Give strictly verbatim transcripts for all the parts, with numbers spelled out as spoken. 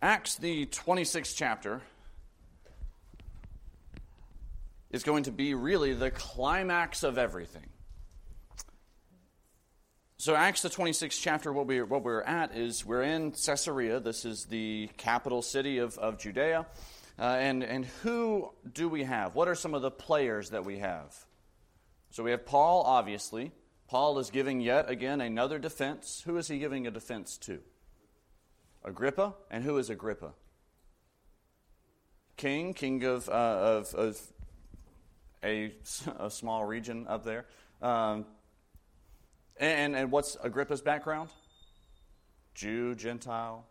Acts, the twenty-sixth chapter, is going to be really the climax of everything. So Acts, the twenty-sixth chapter, what we're, what we're at is we're in Caesarea. This is the capital city of, of Judea. Uh, and, and who do we have? What are some of the players that we have? So we have Paul, obviously. Paul is giving yet again another defense. Who is he giving a defense to? Agrippa. And who is Agrippa? King, king of, uh, of, of a, a small region up there. Um, and, and what's Agrippa's background? Jew, Gentile.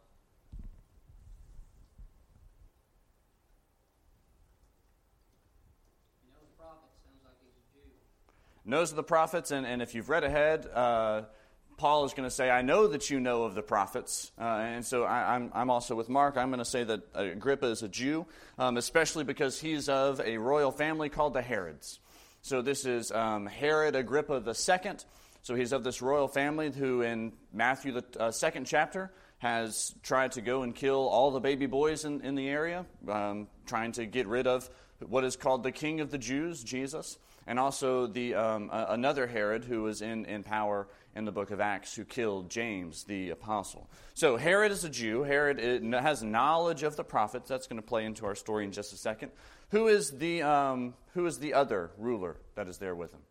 Knows of the prophets, and, and if you've read ahead, uh, Paul is going to say, I know that you know of the prophets. Uh, and so I, I'm, I'm also with Mark. I'm going to say that Agrippa is a Jew, um, especially because he's of a royal family called the Herods. So this is um, Herod Agrippa the Second. So he's of this royal family who in Matthew, the uh, second chapter, has tried to go and kill all the baby boys in, in the area, um, trying to get rid of what is called the King of the Jews, Jesus. And also the um, uh, another Herod who was in, in power in the book of Acts who killed James the apostle. So Herod is a Jew. Herod has knowledge of the prophets. That's going to play into our story in just a second. Who is the um, who is the other ruler that is there with him?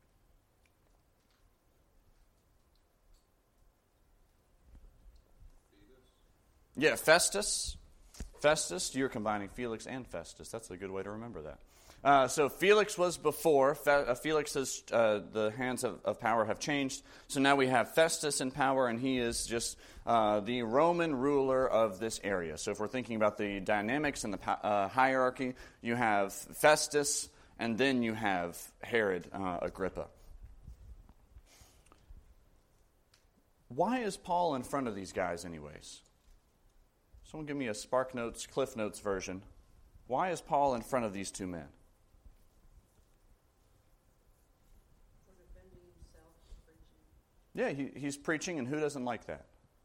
Yeah, Festus. Festus, you're combining Felix and Festus. That's a good way to remember that. Uh, so Felix was before. Fe- uh, Felix's uh, the hands of, of power have changed. So now we have Festus in power, and he is just uh, the Roman ruler of this area. So if we're thinking about the dynamics and the uh, hierarchy, you have Festus, and then you have Herod uh, Agrippa. Why is Paul in front of these guys anyways? Someone give me a Spark Notes, Cliff Notes version. Why is Paul in front of these two men? Yeah, he, he's preaching, and who doesn't like that?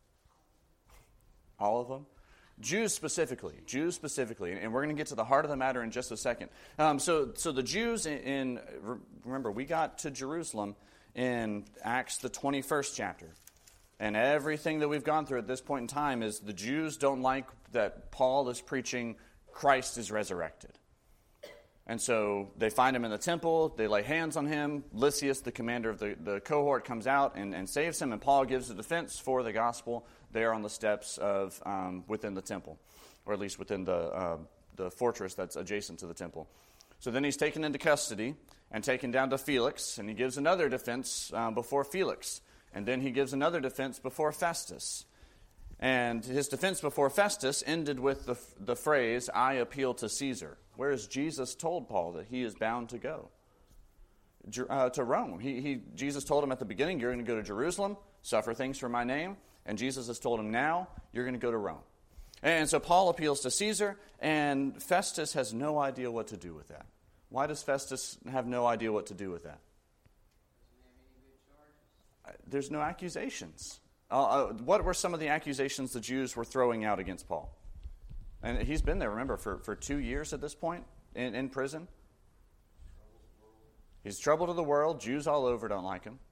All of them? Jews specifically. Jews specifically. And we're going to get to the heart of the matter in just a second. Um, so, so the Jews in, in, remember, we got to Jerusalem in Acts, the twenty-first chapter. And everything that we've gone through at this point in time is the Jews don't like that Paul is preaching Christ is resurrected. And so they find him in the temple, they lay hands on him. Lysias, the commander of the, the cohort, comes out and, and saves him, and Paul gives a defense for the gospel there on the steps of um, within the temple, or at least within the, uh, the fortress that's adjacent to the temple. So then he's taken into custody and taken down to Felix, and he gives another defense uh, before Felix. And then he gives another defense before Festus. And his defense before Festus ended with the, the phrase, I appeal to Caesar. Whereas Jesus told Paul that he is bound to go uh, to Rome. He, he, Jesus told him at the beginning, you're going to go to Jerusalem, suffer things for my name. And Jesus has told him now, you're going to go to Rome. And so Paul appeals to Caesar, and Festus has no idea what to do with that. Why does Festus have no idea what to do with that? There's no accusations. Uh, uh, what were some of the accusations the Jews were throwing out against Paul? And he's been there, remember, for, for two years at this point in, in prison. He's trouble to the world. Jews all over don't like him.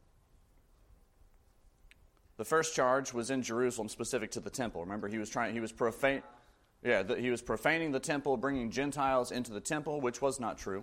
The first charge was in Jerusalem, specific to the temple. Remember, he was trying. He was profane. Yeah, the, he was profaning the temple, bringing Gentiles into the temple, which was not true.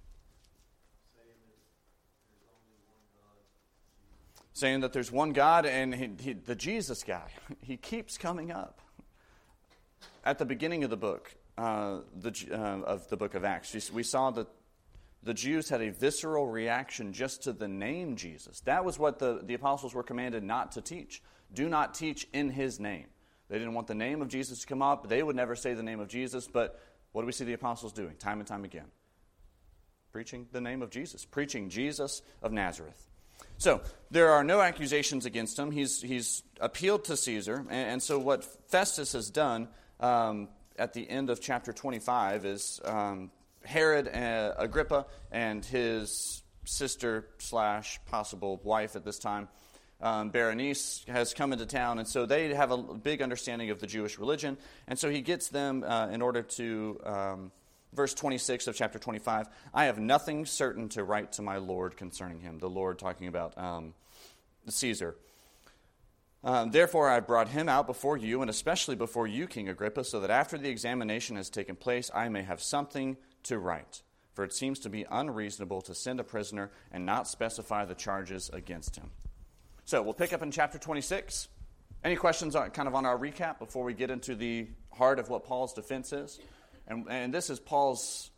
Saying that there's one God, and he, he, the Jesus guy, he keeps coming up. At the beginning of the book, uh, the, uh, of the book of Acts, we saw that the Jews had a visceral reaction just to the name Jesus. That was what the, the apostles were commanded not to teach. Do not teach in his name. They didn't want the name of Jesus to come up. They would never say the name of Jesus, but what do we see the apostles doing time and time again? Preaching the name of Jesus. Preaching Jesus of Nazareth. So, there are no accusations against him. He's he's appealed to Caesar. And, and so what Festus has done um, at the end of chapter twenty-five is um, Herod uh, Agrippa and his sister slash possible wife at this time, um, Berenice has come into town, and so they have a big understanding of the Jewish religion. And so he gets them uh, in order to, um, verse twenty-six of chapter twenty-five, I have nothing certain to write to my Lord concerning him. The Lord talking about um, Caesar. Um, Therefore I brought him out before you, and especially before you, King Agrippa, so that after the examination has taken place, I may have something to write. For it seems to be unreasonable to send a prisoner and not specify the charges against him. So we'll pick up in chapter twenty-six. Any questions on, kind of on our recap before we get into the heart of what Paul's defense is? And, and this is Paul's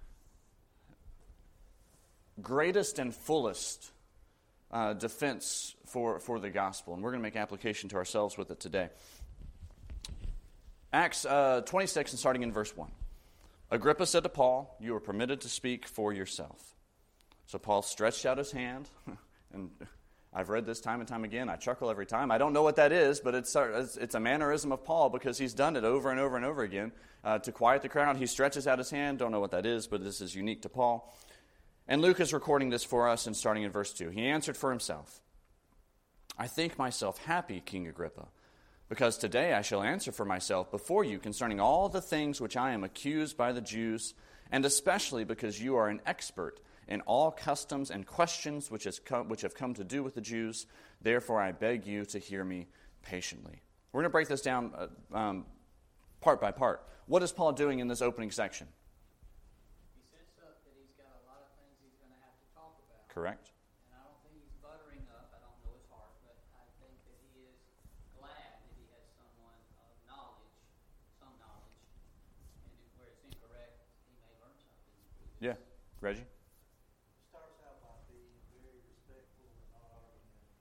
greatest and fullest uh, defense for, for the gospel. And we're going to make application to ourselves with it today. Acts uh, twenty-six, and starting in verse one. Agrippa said to Paul, you are permitted to speak for yourself. So Paul stretched out his hand, and I've read this time and time again. I chuckle every time. I don't know what that is, but it's it's a mannerism of Paul because he's done it over and over and over again. Uh, to quiet the crowd, he stretches out his hand. Don't know what that is, but this is unique to Paul. And Luke is recording this for us, and starting in verse two. He answered for himself, I think myself happy, King Agrippa, because today I shall answer for myself before you concerning all the things which I am accused by the Jews, and especially because you are an expert in all customs and questions which, has come, which have come to do with the Jews. Therefore I beg you to hear me patiently. We're going to break this down uh, um, part by part. What is Paul doing in this opening section? He sets up that he's got a lot of things he's going to have to talk about. Correct. And I don't think he's buttering up. I don't know his heart, but I think that he is glad that he has someone of knowledge, some knowledge, and if, where it's incorrect, he may learn something. Yeah. Reggie? Starts out by being very respectful and not argumentative.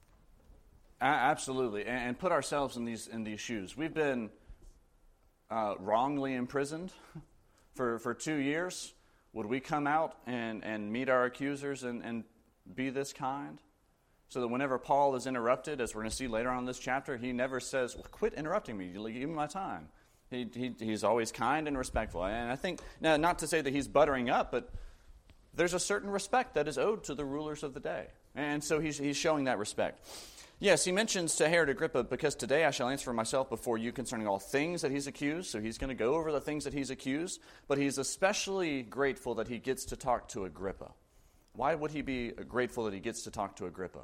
A- absolutely. And, and put ourselves in these in these shoes. We've been uh, wrongly imprisoned for, for two years. Would we come out and, and meet our accusers and, and be this kind? So that whenever Paul is interrupted, as we're going to see later on in this chapter, he never says, well, quit interrupting me, give me my time. He, he He's always kind and respectful. And I think, now, not to say that he's buttering up, but there's a certain respect that is owed to the rulers of the day. And so he's, he's showing that respect. Yes, he mentions to Herod Agrippa, because today I shall answer for myself before you concerning all things that he's accused. So he's going to go over the things that he's accused. But he's especially grateful that he gets to talk to Agrippa. Why would he be grateful that he gets to talk to Agrippa?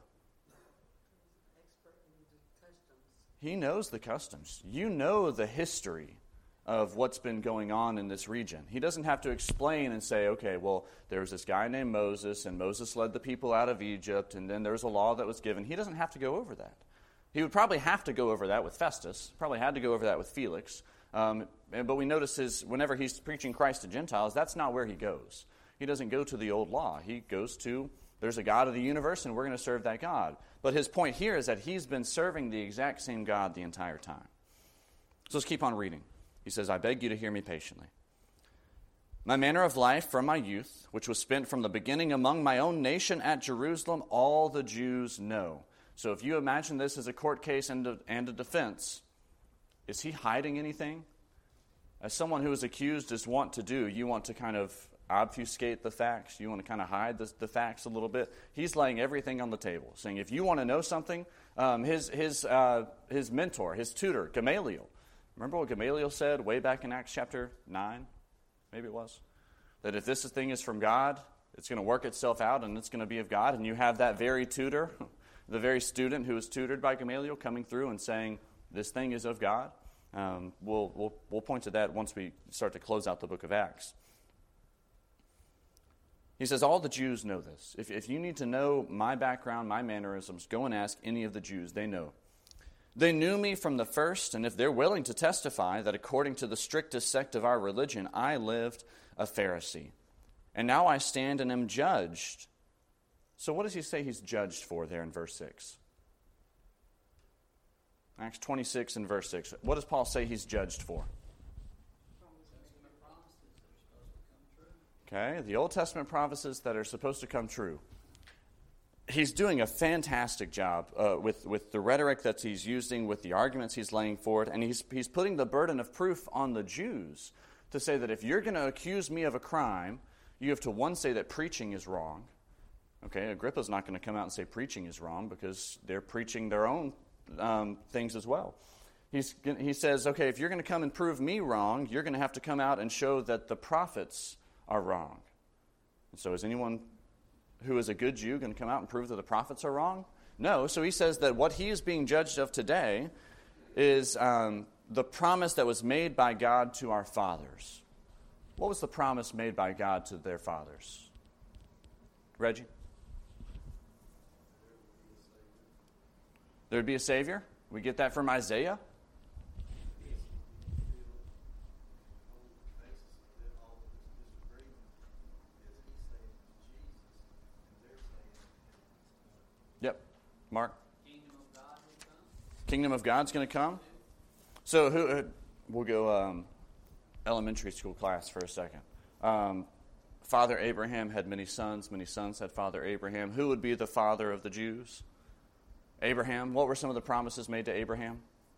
Expert in the customs. He knows the customs. You know the history of what's been going on in this region. He doesn't have to explain and say, okay, well, there was this guy named Moses, and Moses led the people out of Egypt, and then there was a law that was given. He doesn't have to go over that. He would probably have to go over that with Festus, probably had to go over that with Felix. Um, but we notice his, whenever he's preaching Christ to Gentiles, that's not where he goes. He doesn't go to the old law. He goes to, there's a God of the universe, and we're going to serve that God. But his point here is that he's been serving the exact same God the entire time. So let's keep on reading. He says, I beg you to hear me patiently. My manner of life from my youth, which was spent from the beginning among my own nation at Jerusalem, all the Jews know. So if you imagine this as a court case and a, and a defense, is he hiding anything? As someone who is accused is wont to do, you want to kind of obfuscate the facts. You want to kind of hide the, the facts a little bit. He's laying everything on the table, saying if you want to know something, um, his, his, uh, his mentor, his tutor, Gamaliel, remember what Gamaliel said way back in Acts chapter nine? Maybe it was. That if this thing is from God, it's going to work itself out and it's going to be of God. And you have that very tutor, the very student who was tutored by Gamaliel coming through and saying, this thing is of God. Um, we'll, we'll, we'll point to that once we start to close out the book of Acts. He says, all the Jews know this. If, if you need to know my background, my mannerisms, go and ask any of the Jews. They know. They knew me from the first, and if they're willing to testify that according to the strictest sect of our religion, I lived a Pharisee. And now I stand and am judged. So what does he say he's judged for there in verse six? Acts twenty-six and verse six. What does Paul say he's judged for? Okay, the Old Testament prophecies that are supposed to come true. He's doing a fantastic job uh, with, with the rhetoric that he's using, with the arguments he's laying forward, and he's, he's putting the burden of proof on the Jews to say that if you're going to accuse me of a crime, you have to, one, say that preaching is wrong, Okay, Agrippa's not going to come out and say preaching is wrong because they're preaching their own um, things as well. He's, he says, okay, if you're going to come and prove me wrong, you're going to have to come out and show that the prophets are wrong. And so is anyone who is a good Jew going to come out and prove that the prophets are wrong? No. So he says that what he is being judged of today is um, the promise that was made by God to our fathers. What was the promise made by God to their fathers? Reggie? There would be a Savior? We get that from Isaiah? Yep. Mark? Kingdom of God will come. Kingdom of God's going to come? So who? Uh, we'll go um, elementary school class for a second. Um, Father Abraham had many sons. Many sons had Father Abraham. Who would be the father of the Jews? Abraham. What were some of the promises made to Abraham?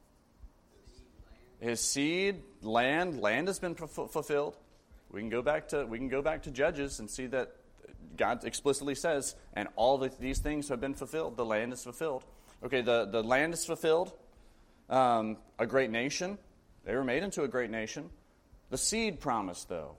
His seed, land. Land has been f- fulfilled. We can go back to we can go back to Judges and see that God explicitly says, and all the, these things have been fulfilled. The land is fulfilled. Okay, the, the land is fulfilled. Um, a great nation. They were made into a great nation. The seed promise, though,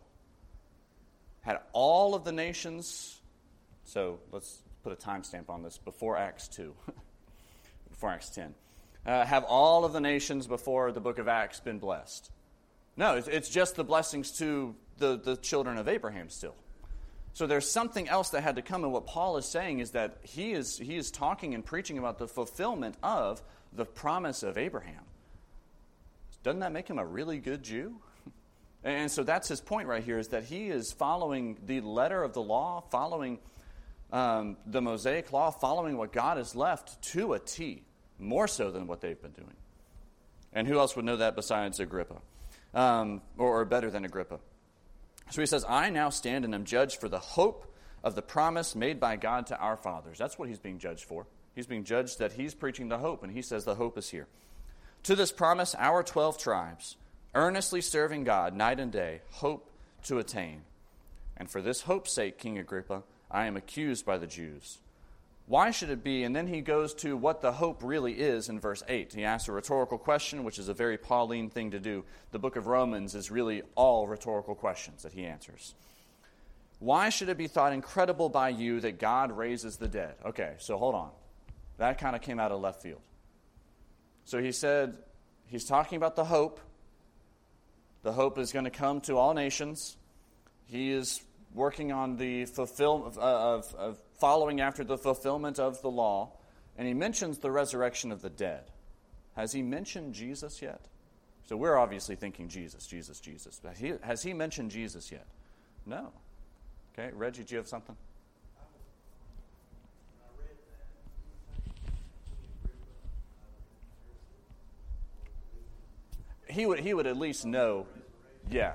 had all of the nations. So let's put a timestamp on this. Before Acts two. Before Acts ten. Uh, have all of the nations before the book of Acts been blessed? No, it's, it's just the blessings to the, the children of Abraham still. So there's something else that had to come, and what Paul is saying is that he is he is talking and preaching about the fulfillment of the promise of Abraham. Doesn't that make him a really good Jew? And so that's his point right here, is that he is following the letter of the law, following um, the Mosaic law, following what God has left to a T, more so than what they've been doing. And who else would know that besides Agrippa, um, or, or better than Agrippa? So he says, I now stand and am judged for the hope of the promise made by God to our fathers. That's what he's being judged for. He's being judged that he's preaching the hope, and he says the hope is here. To this promise, our twelve tribes, earnestly serving God night and day, hope to attain. And for this hope's sake, King Agrippa, I am accused by the Jews. Why should it be? And then he goes to what the hope really is in verse eight. He asks a rhetorical question, which is a very Pauline thing to do. The book of Romans is really all rhetorical questions that he answers. Why should it be thought incredible by you that God raises the dead? Okay, so hold on. That kind of came out of left field. So he said, he's talking about the hope. The hope is going to come to all nations. He is working on the fulfill of, of following after the fulfillment of the law, and he mentions the resurrection of the dead. Has he mentioned Jesus yet? So we're obviously thinking Jesus, Jesus, Jesus. But he, has he mentioned Jesus yet? No. Okay, Reggie, do you have something? He would he would at least know, yeah.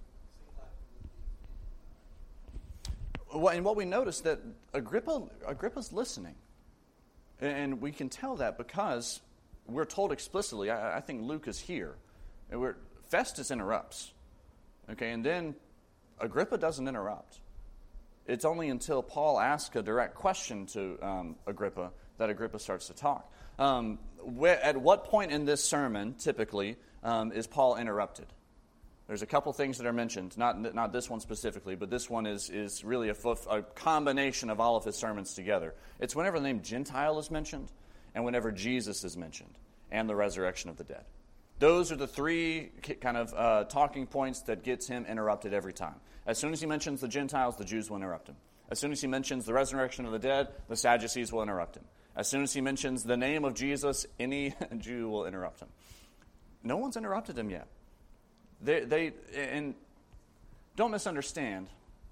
Well, and what we notice that Agrippa Agrippa's listening, and we can tell that because we're told explicitly. I, I think Luke is here, and we're, Festus interrupts, okay, and then Agrippa doesn't interrupt. It's only until Paul asks a direct question to um, Agrippa that Agrippa starts to talk. Um, where, at what point in this sermon, typically, um, is Paul interrupted? There's a couple things that are mentioned, not not this one specifically, but this one is is really a, a combination of all of his sermons together. It's whenever the name Gentile is mentioned and whenever Jesus is mentioned and the resurrection of the dead. Those are the three kind of uh, talking points that gets him interrupted every time. As soon as he mentions the Gentiles, the Jews will interrupt him. As soon as he mentions the resurrection of the dead, the Sadducees will interrupt him. As soon as he mentions the name of Jesus, any Jew will interrupt him. No one's interrupted him yet. They, they, and don't misunderstand.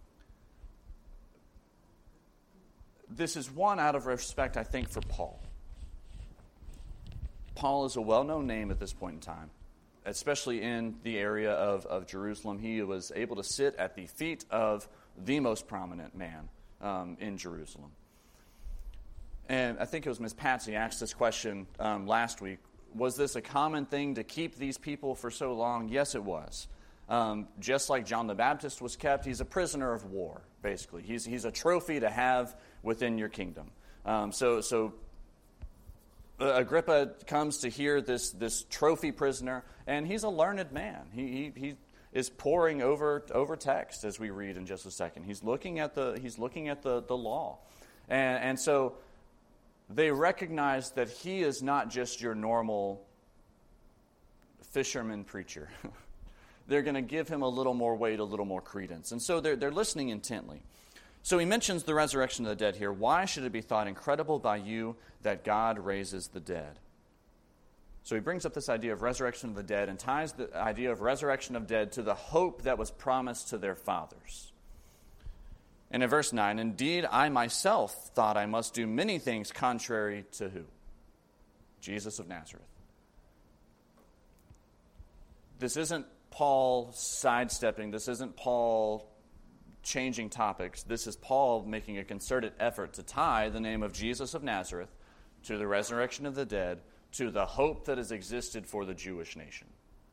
This is one out of respect, I think, for Paul. Paul is a well-known name at this point in time, especially in the area of, of Jerusalem. He was able to sit at the feet of the most prominent man um, in Jerusalem. And I think it was Miz Patsy asked this question um, last week. Was this a common thing to keep these people for so long? Yes, it was. Um, just like John the Baptist was kept, he's a prisoner of war, basically. He's, he's a trophy to have within your kingdom. Um, so, so Agrippa comes to hear this this trophy prisoner, and he's a learned man. He he, he is poring over over text, as we read in just a second. He's looking at the he's looking at the, the law, and and so they recognize that he is not just your normal fisherman preacher. They're going to give him a little more weight, a little more credence, and so they're they're listening intently. So he mentions the resurrection of the dead here. Why should it be thought incredible by you that God raises the dead? So he brings up this idea of resurrection of the dead and ties the idea of resurrection of dead to the hope that was promised to their fathers. And in verse nine, indeed, I myself thought I must do many things contrary to who? Jesus of Nazareth. This isn't Paul sidestepping. This isn't Paul changing topics. This is Paul making a concerted effort to tie the name of Jesus of Nazareth to the resurrection of the dead, to the hope that has existed for the Jewish nation.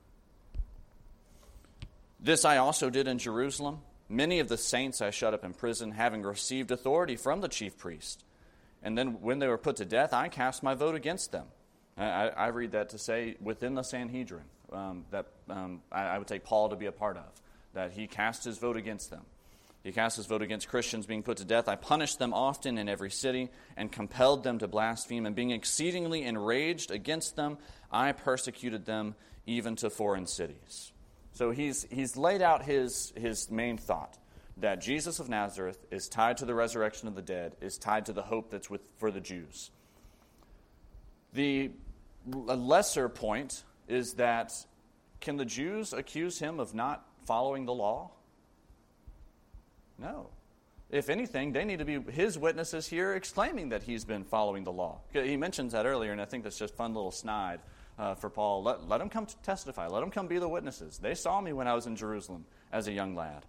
This I also did in Jerusalem. Many of the saints I shut up in prison, having received authority from the chief priest. And then when they were put to death, I cast my vote against them. I, I read that to say within the Sanhedrin, um, that um, I, I would take Paul to be a part of, that he cast his vote against them. He cast his vote against Christians being put to death. I punished them often in every city and compelled them to blaspheme. And being exceedingly enraged against them, I persecuted them even to foreign cities. So he's he's laid out his, his main thought, that Jesus of Nazareth is tied to the resurrection of the dead, is tied to the hope that's with for the Jews. The lesser point is that, can the Jews accuse him of not following the law? No. If anything, they need to be his witnesses here exclaiming that he's been following the law. He mentions that earlier, and I think that's just a fun little snide uh, for Paul. Let, let them come to testify. Let them come be the witnesses. They saw me when I was in Jerusalem as a young lad.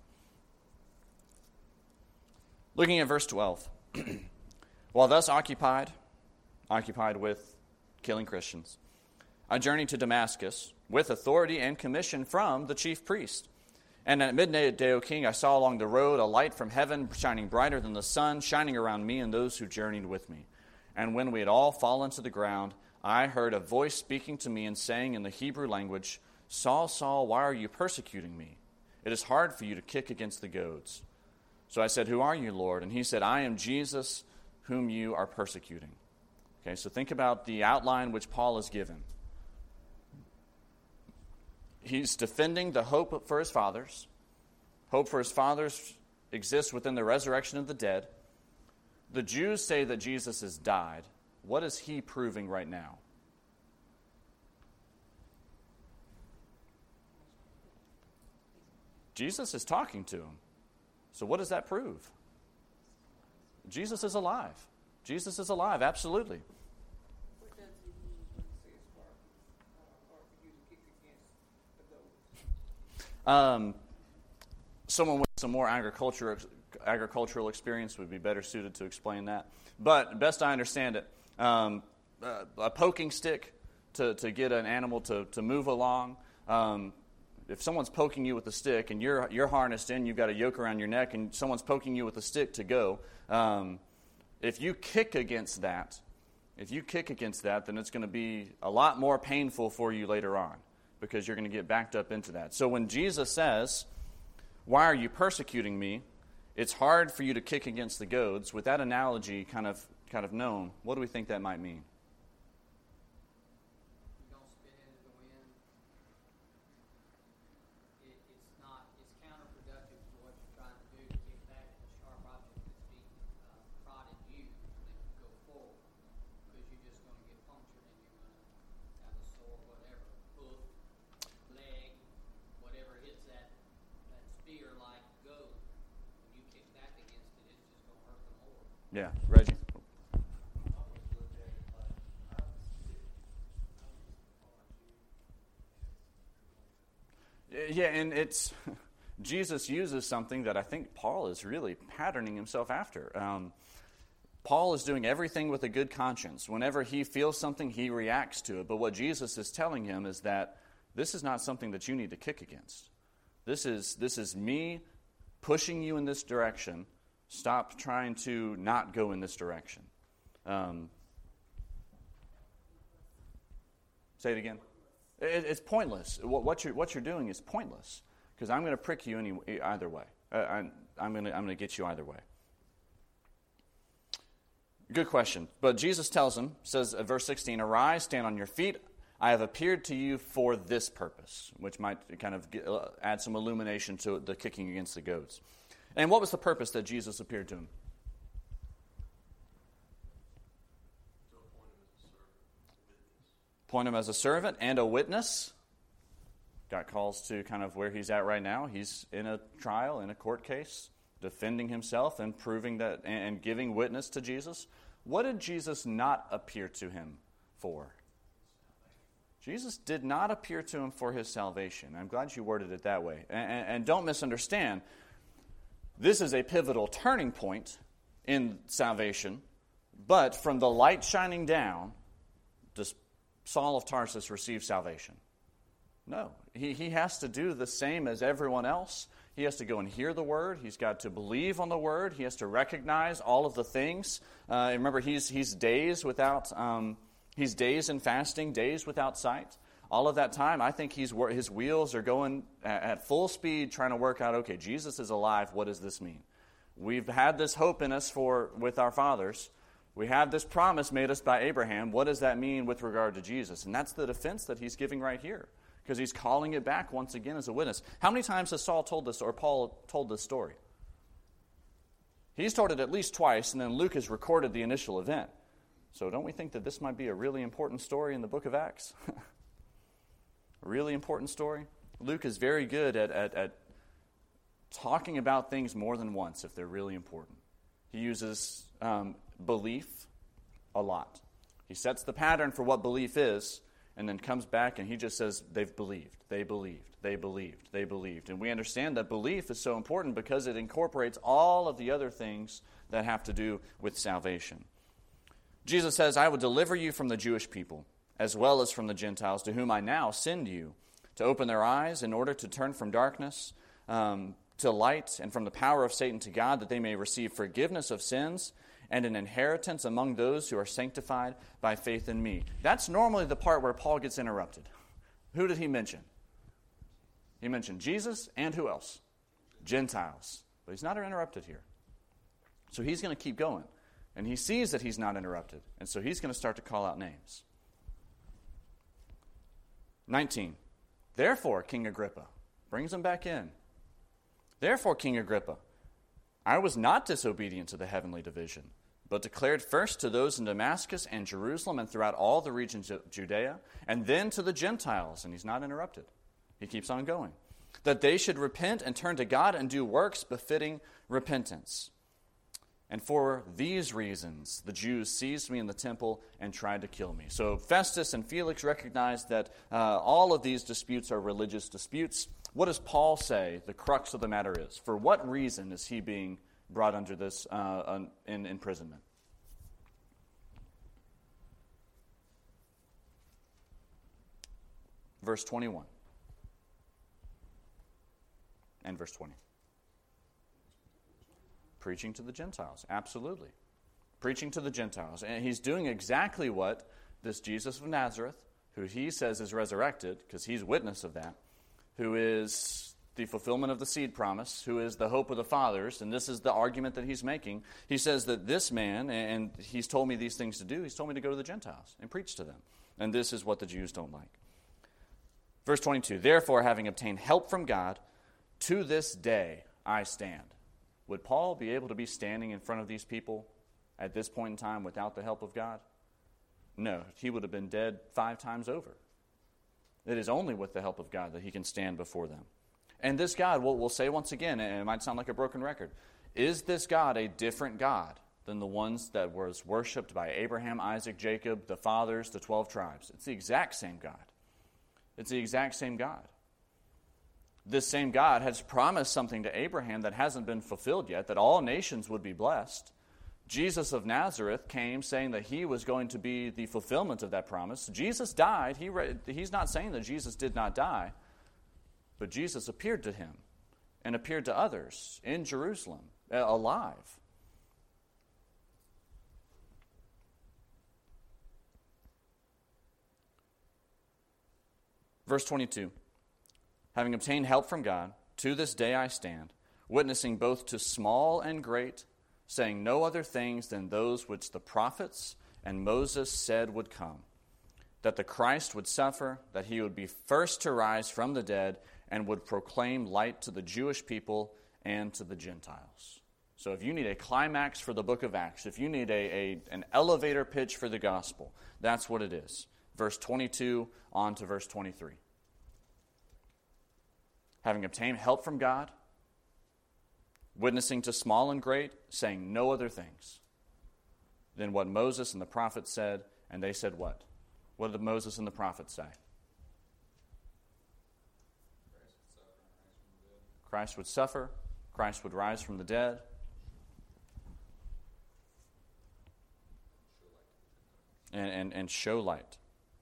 Looking at verse twelve. While thus occupied, occupied with killing Christians, I journeyed to Damascus with authority and commission from the chief priest. And at midday, O king, I saw along the road a light from heaven shining brighter than the sun, shining around me and those who journeyed with me. And when we had all fallen to the ground, I heard a voice speaking to me and saying in the Hebrew language, Saul, Saul, why are you persecuting me? It is hard for you to kick against the goads. So I said, who are you, Lord? And he said, I am Jesus, whom you are persecuting. Okay, so think about the outline which Paul has given. He's defending the hope for his fathers. Hope for his fathers exists within the resurrection of the dead. The Jews say that Jesus has died. What is he proving right now? Jesus is talking to him. So what does that prove? Jesus is alive. Jesus is alive, absolutely. Um, someone with some more agriculture, agricultural experience would be better suited to explain that. But best I understand it, um, uh, a poking stick to, to get an animal to, to move along. Um, if someone's poking you with a stick and you're you're harnessed in, you've got a yoke around your neck, and someone's poking you with a stick to go, um, if you kick against that, if you kick against that, then it's going to be a lot more painful for you later on, because you're going to get backed up into that. So when Jesus says, why are you persecuting me? It's hard for you to kick against the goads. With that analogy kind of kind of known, what do we think that might mean? You don't spit into the wind. It, it's not, it's counterproductive to what you're trying to do to kick back at the sharp object that's being uh, prodded you and go forward. Because you're just going to get punctured and you're going to have a sore whatever, hoof, leg, whatever hits that, that spear-like goad. When you kick back against it, it's just going to hurt them more. Yeah, Reggie. Yeah, and it's Jesus uses something that I think Paul is really patterning himself after. Um, Paul is doing everything with a good conscience. Whenever he feels something, he reacts to it. But what Jesus is telling him is that this is not something that you need to kick against. This is this is me pushing you in this direction Stop trying to not go in this direction. Um, say it again. It, it's pointless. What, what you're what you're doing is pointless because I'm going to prick you any either way. Uh, I, I'm going to I'm going to get you either way. Good question. But Jesus tells him, says uh, verse sixteen, "Arise, stand on your feet. I have appeared to you for this purpose," which might kind of get, uh, add some illumination to the kicking against the goats. And what was the purpose that Jesus appeared to him? Point him as a servant and a witness. Got calls to kind of where he's at right now. He's in a trial, in a court case, defending himself and proving that and giving witness to Jesus. What did Jesus not appear to him for? Jesus did not appear to him for his salvation. I'm glad you worded it that way. And, and, and don't misunderstand. This is a pivotal turning point in salvation. But from the light shining down, does Saul of Tarsus receive salvation? No. He, he has to do the same as everyone else. He has to go and hear the word. He's got to believe on the word. He has to recognize all of the things. Uh, remember, he's he's days without um, he's days in fasting, days without sight. All of that time, I think he's his wheels are going at full speed, trying to work out. Okay, Jesus is alive. What does this mean? We've had this hope in us for with our fathers. We have this promise made us by Abraham. What does that mean with regard to Jesus? And that's the defense that he's giving right here. Because he's calling it back once again as a witness. How many times has Saul told this, or Paul told this story? He's told it at least twice, and then Luke has recorded the initial event. So don't we think that this might be a really important story in the book of Acts? A really important story? Luke is very good at, at, at talking about things more than once if they're really important. He uses um, belief a lot. He sets the pattern for what belief is, and then comes back and he just says, they've believed, they believed, they believed, they believed. And we understand that belief is so important because it incorporates all of the other things that have to do with salvation. Jesus says, I will deliver you from the Jewish people, as well as from the Gentiles, to whom I now send you, to open their eyes in order to turn from darkness um, to light, and from the power of Satan to God, that they may receive forgiveness of sins and an inheritance among those who are sanctified by faith in me. That's normally the part where Paul gets interrupted. Who did he mention? He mentioned Jesus and who else? Gentiles. But he's not interrupted here. So he's going to keep going. And he sees that he's not interrupted. And so he's going to start to call out names. nineteen. Therefore, King Agrippa, brings him back in. Therefore, King Agrippa, I was not disobedient to the heavenly division, but declared first to those in Damascus and Jerusalem and throughout all the regions of Judea, and then to the Gentiles. And he's not interrupted. He keeps on going. That they should repent and turn to God and do works befitting repentance. And for these reasons, the Jews seized me in the temple and tried to kill me. So Festus and Felix recognized that uh, all of these disputes are religious disputes. What does Paul say the crux of the matter is? For what reason is he being brought under this uh, in imprisonment? Verse twenty-one and verse twenty. Preaching to the Gentiles, absolutely. Preaching to the Gentiles. And he's doing exactly what this Jesus of Nazareth, who he says is resurrected, because he's witness of that, who is the fulfillment of the seed promise, who is the hope of the fathers, and this is the argument that he's making. He says that this man, and he's told me these things to do, he's told me to go to the Gentiles and preach to them. And this is what the Jews don't like. Verse twenty-two, therefore, having obtained help from God, to this day I stand. Would Paul be able to be standing in front of these people at this point in time without the help of God? No, he would have been dead five times over. It is only with the help of God that he can stand before them. And this God, we'll, we'll say once again, and it might sound like a broken record, is this God a different God than the ones that was worshipped by Abraham, Isaac, Jacob, the fathers, the twelve tribes? It's the exact same God. It's the exact same God. This same God has promised something to Abraham that hasn't been fulfilled yet, that all nations would be blessed. Jesus of Nazareth came saying that he was going to be the fulfillment of that promise. Jesus died. He re- he's not saying that Jesus did not die, but Jesus appeared to him and appeared to others in Jerusalem, alive. Verse twenty-two, having obtained help from God, to this day I stand, witnessing both to small and great, saying no other things than those which the prophets and Moses said would come, that the Christ would suffer, that he would be first to rise from the dead, and would proclaim light to the Jewish people and to the Gentiles. So if you need a climax for the book of Acts, if you need a, a an elevator pitch for the gospel, that's what it is. Verse twenty-two on to verse twenty-three. Having obtained help from God, witnessing to small and great, saying no other things than what Moses and the prophets said, and they said what? What did Moses and the prophets say? Christ would suffer, Christ would rise from the dead. And, and, and show light.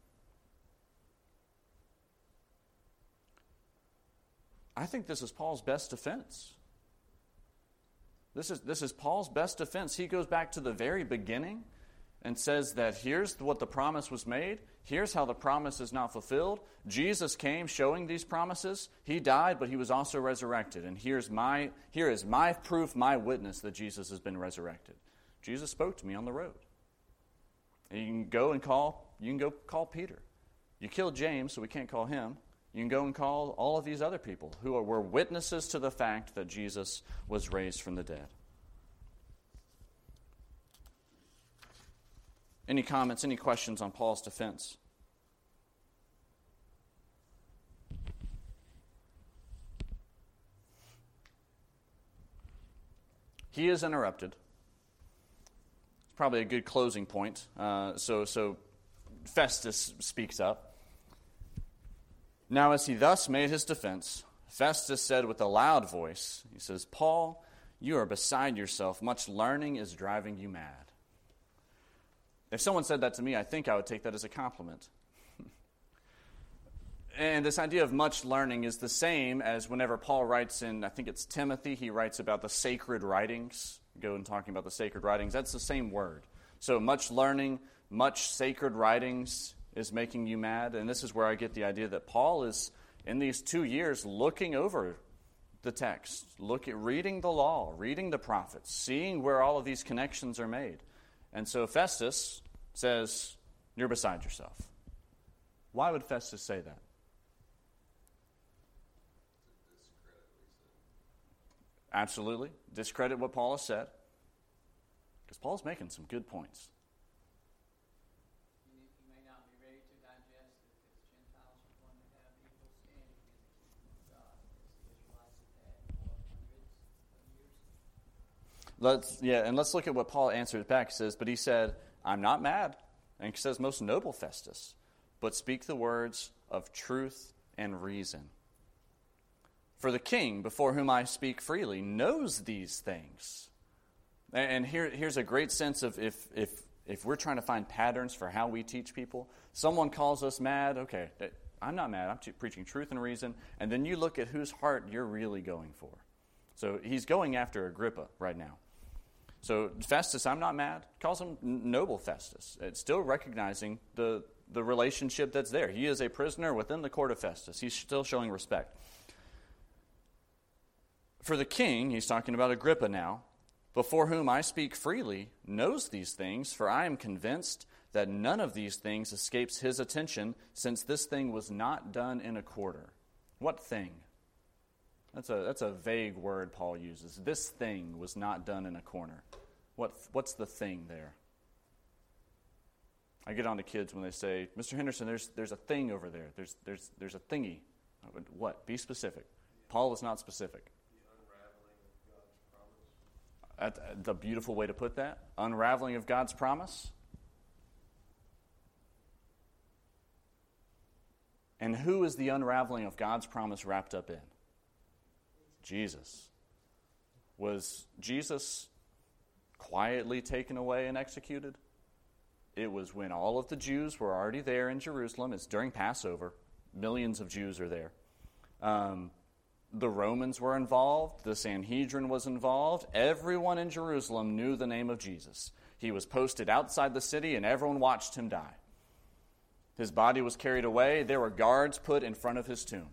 I think this is Paul's best defense. This is, this is Paul's best defense. He goes back to the very beginning and says that here's what the promise was made. Here's how the promise is not fulfilled. Jesus came showing these promises. He died, but he was also resurrected. And here's my, here is my proof, my witness that Jesus has been resurrected. Jesus spoke to me on the road. And you can go and call, you can go call Peter. You killed James, so we can't call him. You can go and call all of these other people who are, were witnesses to the fact that Jesus was raised from the dead. Any comments, any questions on Paul's defense? He is interrupted. It's probably a good closing point. Uh, so, so Festus speaks up. Now, as he thus made his defense, Festus said with a loud voice, he says, Paul, you are beside yourself. Much learning is driving you mad. If someone said that to me, I think I would take that as a compliment. And this idea of much learning is the same as whenever Paul writes in, I think it's Timothy, he writes about the sacred writings. Go and talking about the sacred writings. That's the same word. So much learning, much sacred writings is making you mad. And this is where I get the idea that Paul is, in these two years, looking over the text, look at reading the law, reading the prophets, seeing where all of these connections are made. And so Festus says, you're beside yourself. Why would Festus say that? Absolutely. Discredit what Paul has said. Because Paul's making some good points. You, you may not be ready to digest that the Gentiles are going to have equal standing in the kingdom of God as the Israelites have had for hundreds of years. Let's yeah, and let's look at what Paul answers back. He says, but he said, I'm not mad. And he says, most noble Festus, but speak the words of truth and reason. For the king, before whom I speak freely, knows these things. And here, here's a great sense of if, if, if we're trying to find patterns for how we teach people, someone calls us mad, okay, I'm not mad, I'm t- preaching truth and reason, and then you look at whose heart you're really going for. So he's going after Agrippa right now. So Festus, I'm not mad, calls him noble Festus. It's still recognizing the, the relationship that's there. He is a prisoner within the court of Festus. He's still showing respect. For the king, he's talking about Agrippa now, before whom I speak freely, knows these things, for I am convinced that none of these things escapes his attention, since this thing was not done in a quarter. What thing? That's a that's a vague word Paul uses. This thing was not done in a corner. What what's the thing there? I get on to kids when they say, Mister Henderson, there's there's a thing over there. There's there's there's a thingy. I would, what? Be specific. Paul was not specific. That's a beautiful way to put that. Unraveling of God's promise. And who is the unraveling of God's promise wrapped up in? Jesus. Was Jesus quietly taken away and executed? It was when all of the Jews were already there in Jerusalem. It's during Passover. Millions of Jews are there. Um, The Romans were involved. The Sanhedrin was involved. Everyone in Jerusalem knew the name of Jesus. He was posted outside the city, and everyone watched him die. His body was carried away. There were guards put in front of his tomb.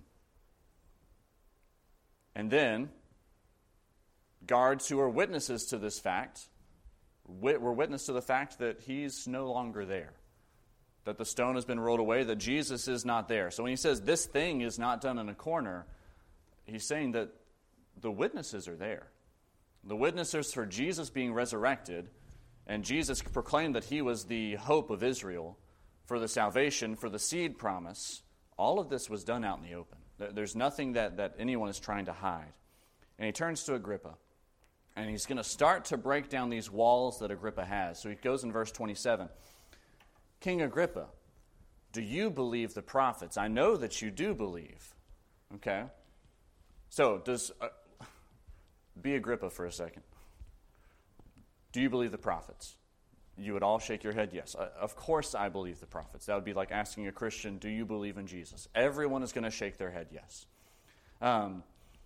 And then, guards who are witnesses to this fact were witness to the fact that he's no longer there, that the stone has been rolled away, that Jesus is not there. So when he says this thing is not done in a corner, he's saying that the witnesses are there. The witnesses for Jesus being resurrected, and Jesus proclaimed that he was the hope of Israel for the salvation, for the seed promise. All of this was done out in the open. There's nothing that, that anyone is trying to hide. And he turns to Agrippa, and he's going to start to break down these walls that Agrippa has. So he goes in verse twenty-seven. King Agrippa, do you believe the prophets? I know that you do believe. Okay? So, does... Uh, be Agrippa for a second. Do you believe the prophets? You would all shake your head, yes. Uh, of course I believe the prophets. That would be like asking a Christian, do you believe in Jesus? Everyone is going to shake their head, yes. Um,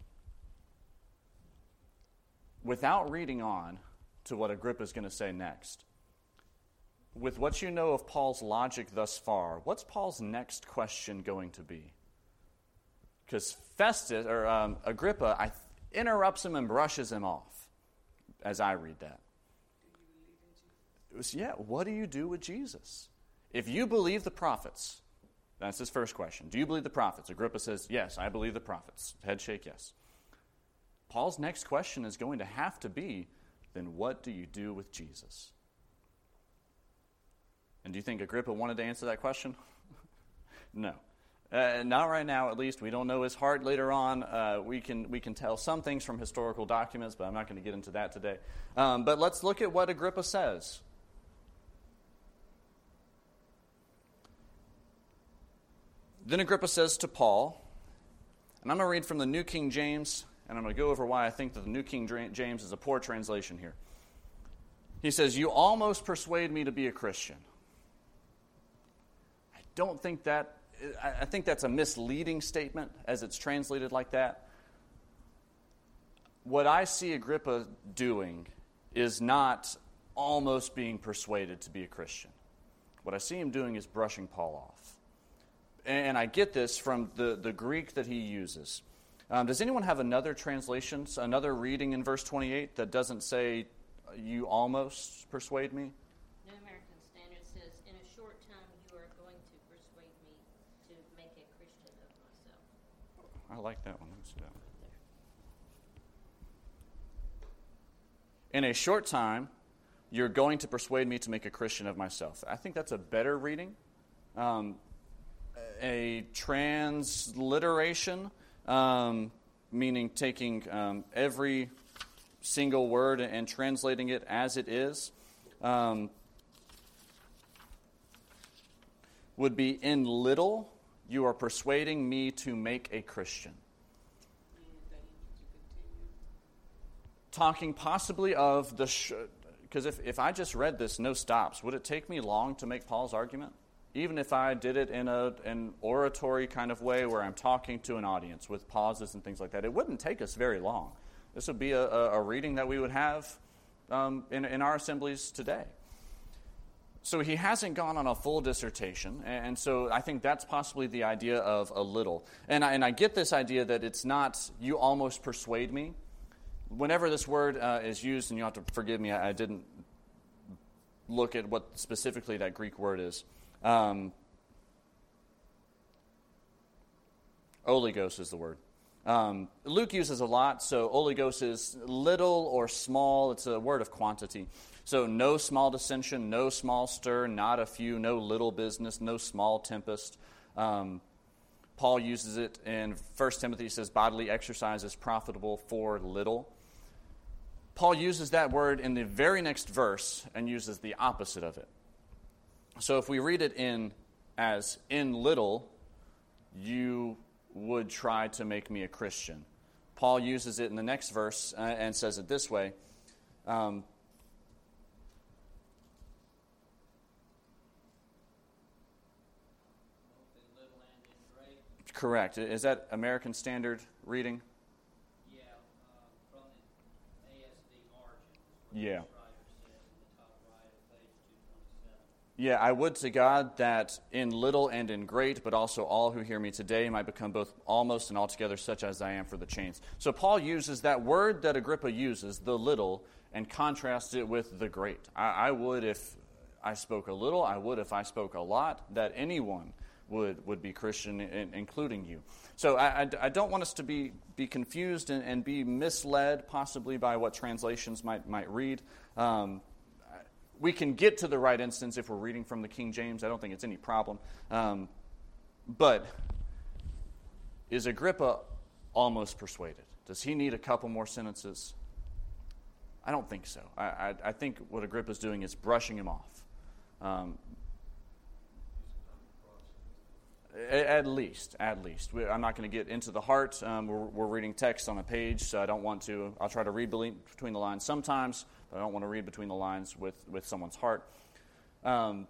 without reading on to what Agrippa is going to say next, with what you know of Paul's logic thus far, what's Paul's next question going to be? Because Festus, or um, Agrippa, I th- interrupts him and brushes him off as I read that. It was, yeah, what do you do with Jesus? If you believe the prophets, that's his first question. Do you believe the prophets? Agrippa says, yes, I believe the prophets. Head shake, yes. Paul's next question is going to have to be, then what do you do with Jesus? And do you think Agrippa wanted to answer that question? No. Uh, not right now, at least. We don't know his heart later on. Uh, we can we can tell some things from historical documents, but I'm not going to get into that today. Um, but let's look at what Agrippa says. Then Agrippa says to Paul, and I'm going to read from the New King James, and I'm going to go over why I think that the New King James is a poor translation here. He says, you almost persuade me to be a Christian. I don't think that I think that's a misleading statement as it's translated like that. What I see Agrippa doing is not almost being persuaded to be a Christian. What I see him doing is brushing Paul off. And I get this from the, the Greek that he uses. Um, does anyone have another translation, another reading in verse twenty-eight that doesn't say, you almost persuade me? New American Standard says, in a short time you are going to persuade me to make a Christian of myself. I like that one. Let's see that one. In a short time, you're going to persuade me to make a Christian of myself. I think that's a better reading. Um, a transliteration, um, meaning taking um, every single word and translating it as it is, um, would be, in little, you are persuading me to make a Christian. Talking possibly of the... Because sh- if, if I just read this, no stops, would it take me long to make Paul's argument? Even if I did it in a, an oratory kind of way where I'm talking to an audience with pauses and things like that, it wouldn't take us very long. This would be a, a reading that we would have um, in, in our assemblies today. So he hasn't gone on a full dissertation, and so I think that's possibly the idea of a little. And I, and I get this idea that it's not, you almost persuade me. Whenever this word uh, is used, and you have to forgive me, I, I didn't look at what specifically that Greek word is. Um, oligos is the word. Um, Luke uses a lot, so oligos is little or small. It's a word of quantity. So no small dissension, no small stir, not a few, no little business, no small tempest. Um, Paul uses it in First Timothy. He says bodily exercise is profitable for little. Paul uses that word in the very next verse and uses the opposite of it. So if we read it in as in little, you would try to make me a Christian. Paul uses it in the next verse uh, and says it this way. Um, correct. Is that American Standard reading? Yeah, uh, from the A S V margin. Yeah. Writer says in the top right of page two twenty-seven. Yeah, I would to God that in little and in great, but also all who hear me today might become both almost and altogether such as I am for the chains. So Paul uses that word that Agrippa uses, the little, and contrasts it with the great. I, I would if I spoke a little, I would if I spoke a lot, that anyone would, would be Christian, in, including you. So I, I, I don't want us to be, be confused and, and be misled possibly by what translations might, might read. Um, We can get to the right instance if we're reading from the King James. I don't think it's any problem. Um, but is Agrippa almost persuaded? Does he need a couple more sentences? I don't think so. I, I, I think what Agrippa's doing is brushing him off. Um, at least, at least. We, I'm not going to get into the heart. Um, we're, we're reading text on a page, so I don't want to. I'll try to read between the lines sometimes, but I don't want to read between the lines with, with someone's heart. Um,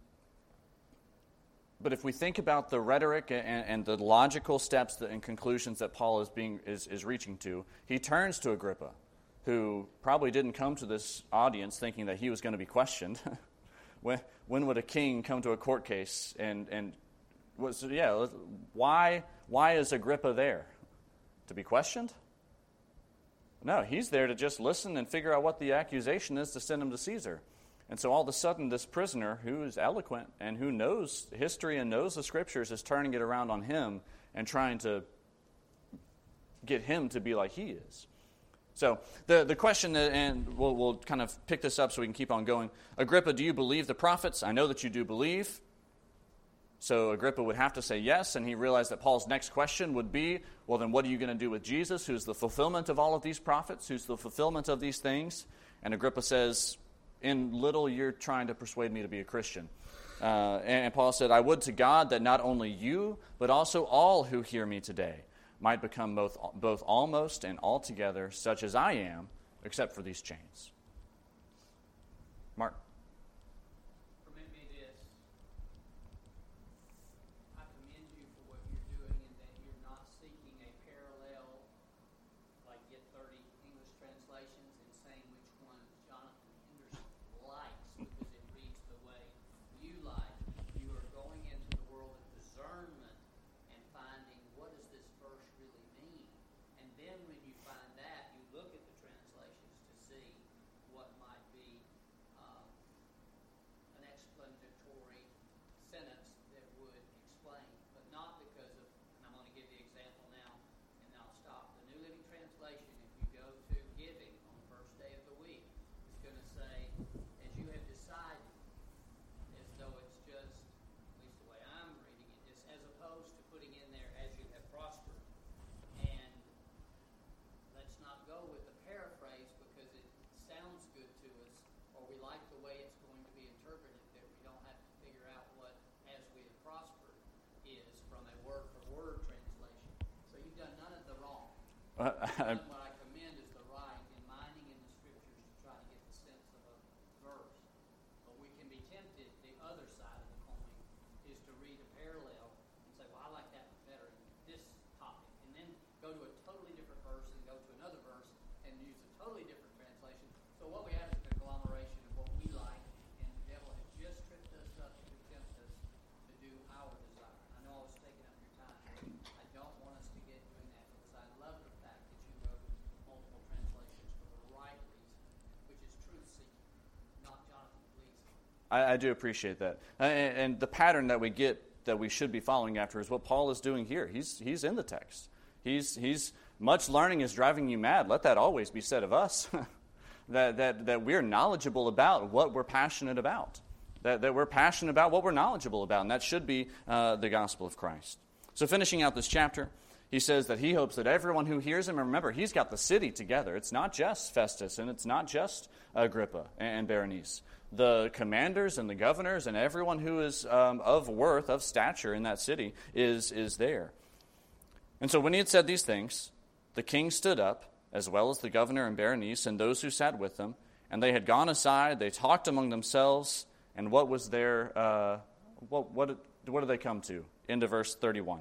but if we think about the rhetoric and, and the logical steps that, and conclusions that Paul is being is, is reaching to, he turns to Agrippa, who probably didn't come to this audience thinking that he was going to be questioned. when, when would a king come to a court case and and was yeah? Why why is Agrippa there? To be questioned? No, he's there to just listen and figure out what the accusation is to send him to Caesar. And so all of a sudden, this prisoner, who is eloquent and who knows history and knows the Scriptures, is turning it around on him and trying to get him to be like he is. So the, the question, and we'll, we'll kind of pick this up so we can keep on going. Agrippa, do you believe the prophets? I know that you do believe. So Agrippa would have to say yes, and he realized that Paul's next question would be, well, then what are you going to do with Jesus, who's the fulfillment of all of these prophets, who's the fulfillment of these things? And Agrippa says, in little, you're trying to persuade me to be a Christian. Uh, and Paul said, I would to God that not only you, but also all who hear me today might become both, both almost and altogether such as I am, except for these chains. Mark. Permit me this. I commend you for what you're doing in that you're not seeking a parallel, like get thirty English translations and saying which one Jonathan Henderson likes because it reads the way you like. You are going into the world of discernment and finding what does this verse really mean. And then when you find that, you look at the translations to see what might be um, an explanatory sentence that would explain, but not because of, and I'm going to give the example now, and then I'll stop. The New Living Translation, if you go to giving on the first day of the week, it's going to say, as you have decided, as though it's just, at least the way I'm reading it, is as opposed to putting in there, as you have prospered. And let's not go with the paraphrase because it sounds good to us, or we like the way it's going to be interpreted, that we don't have to figure out what as we have prospered is from a word-for-word translation. So you've done none of the wrong. Uh, Done what I commend is the right in mining in the Scriptures to try to get the sense of a verse. But we can be tempted, the other side of the coin is to read a parallel and say, well, I like that one better in this topic. And then go to a totally different verse and go to another verse and use a totally different translation. So what we have is an agglomeration of what we like, and the devil has just tripped us up to tempt us to do our desire. I know I was taking up your time. I don't want us to get doing that because I love the fact that you wrote multiple translations for the right reason, which is truth-seeking, not Jonathan-pleasing. I, I do appreciate that. And, and the pattern that we get, that we should be following after, is what Paul is doing here. He's he's in the text. He's he's much learning is driving you mad. Let that always be said of us. that that that we're knowledgeable about what we're passionate about. That that we're passionate about what we're knowledgeable about, and that should be uh, the gospel of Christ. So finishing out this chapter, he says that he hopes that everyone who hears him, and remember, he's got the city together. It's not just Festus, and it's not just Agrippa and Berenice. The commanders and the governors and everyone who is um, of worth, of stature in that city is, is there. And so when he had said these things, the king stood up, as well as the governor and Berenice and those who sat with them, and they had gone aside, they talked among themselves, and what was their, uh, what, what, what did they come to? Into verse thirty-one.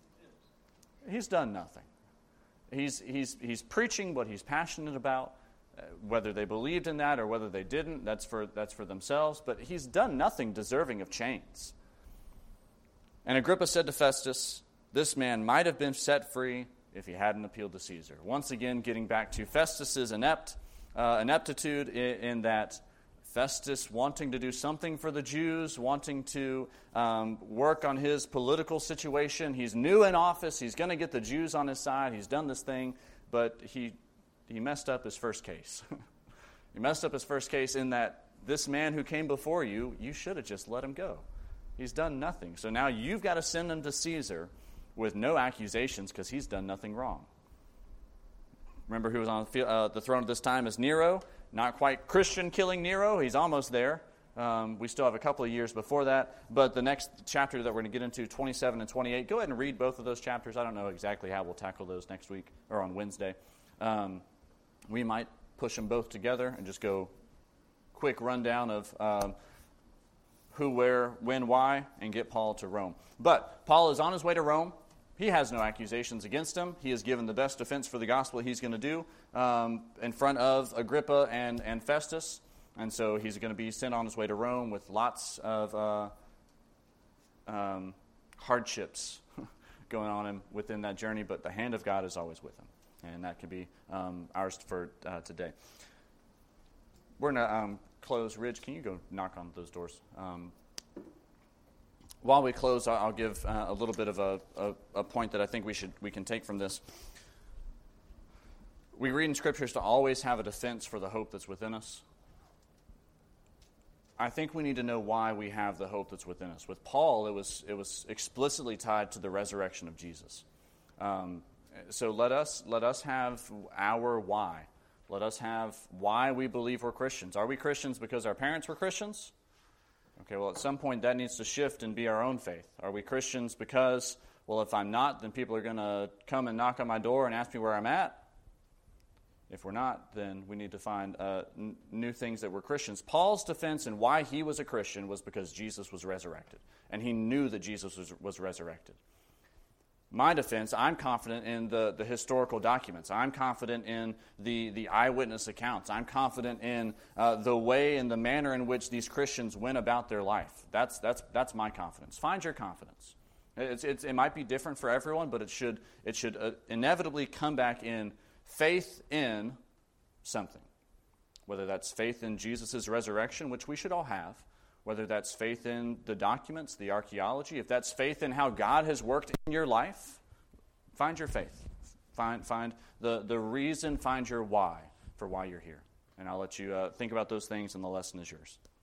He's done nothing. He's, he's, he's preaching what he's passionate about. Whether they believed in that or whether they didn't, that's for, that's for themselves. But he's done nothing deserving of chains. And Agrippa said to Festus, this man might have been set free if he hadn't appealed to Caesar. Once again, getting back to Festus's inept, uh, ineptitude in, in that Festus wanting to do something for the Jews, wanting to um, work on his political situation. He's new in office. He's going to get the Jews on his side. He's done this thing, but he he messed up his first case. He messed up his first case in that this man who came before you, you should have just let him go. He's done nothing. So now you've got to send him to Caesar with no accusations because he's done nothing wrong. Remember who was on the, uh, the throne at this time is Nero. Not quite Christian killing Nero. He's almost there. Um, we still have a couple of years before that. But the next chapter that we're going to get into, twenty-seven and twenty-eight, go ahead and read both of those chapters. I don't know exactly how we'll tackle those next week or on Wednesday. Um, we might push them both together and just go quick rundown of um, who, where, when, why, and get Paul to Rome. But Paul is on his way to Rome. He has no accusations against him. He has given the best defense for the gospel he's going to do um, in front of Agrippa and, and Festus. And so he's going to be sent on his way to Rome with lots of uh, um, hardships going on him within that journey. But the hand of God is always with him. And that can be um, ours for uh, today. We're going to um, close. Ridge, can you go knock on those doors? Um, while we close, I'll give uh, a little bit of a, a, a point that I think we should we can take from this. We read in Scriptures to always have a defense for the hope that's within us. I think we need to know why we have the hope that's within us. With Paul, it was it was explicitly tied to the resurrection of Jesus. Um, so let us let us have our why. Let us have why we believe we're Christians. Are we Christians because our parents were Christians? Okay, well, at some point that needs to shift and be our own faith. Are we Christians because, well, if I'm not, then people are going to come and knock on my door and ask me where I'm at? If we're not, then we need to find uh, n- new things that we're Christians. Paul's defense and why he was a Christian was because Jesus was resurrected, and he knew that Jesus was, was resurrected. My defense, I'm confident in the, the historical documents. I'm confident in the, the eyewitness accounts. I'm confident in uh, the way and the manner in which these Christians went about their life. That's that's that's my confidence. Find your confidence. It's, it's, it might be different for everyone, but it should it should uh, inevitably come back in faith in something. Whether that's faith in Jesus' resurrection, which we should all have, whether that's faith in the documents, the archaeology, if that's faith in how God has worked in your life, find your faith. Find find the, the reason, find your why for why you're here. And I'll let you uh, think about those things, and the lesson is yours.